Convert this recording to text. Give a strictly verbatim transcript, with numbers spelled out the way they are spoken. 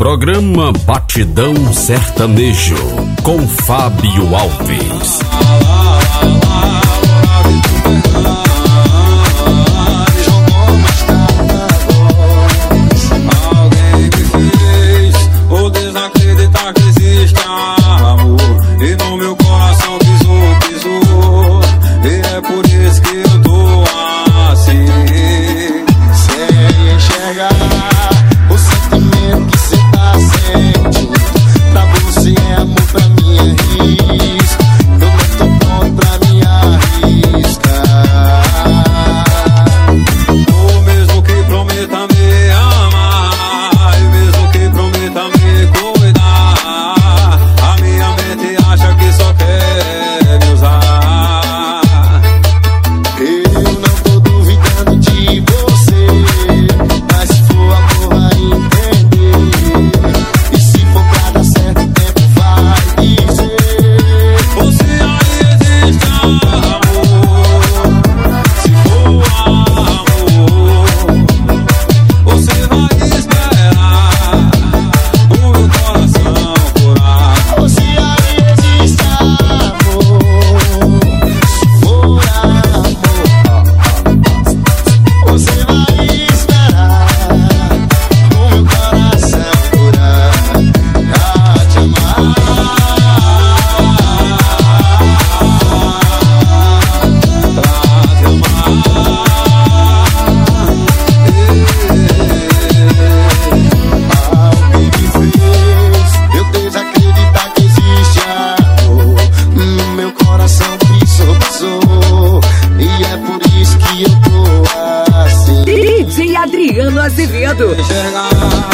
Programa Batidão Sertanejo com Fábio Alves. Alguém me fez ou desacreditar que existe amor, e no meu coração pisou, pisou, e é por isso que eu tô assim, sem enxergar o sentimento que cê tá sentindo. Pra você é amor, pra mim é risco. Eu não tô pronto pra me arriscar. Ou mesmo que prometa me amar, e mesmo que prometa me cuidar, a minha mente acha que só quer me usar. Eu não tô duvidando de você, mas se for amor vai entender. E se for pra dar certo, o tempo vai dizer. Você aí existe amor, se for amor, você vai esperar o meu coração curar. Você aí existe amor, se for amor, você vai esperar o meu coração curar. Pra te amar, pra te amar. Alguém me fez eu desacreditar que existe amor, no meu coração pisou, pisou, e é por isso que eu tô assim. D J Adriano Azevedo. Enxergar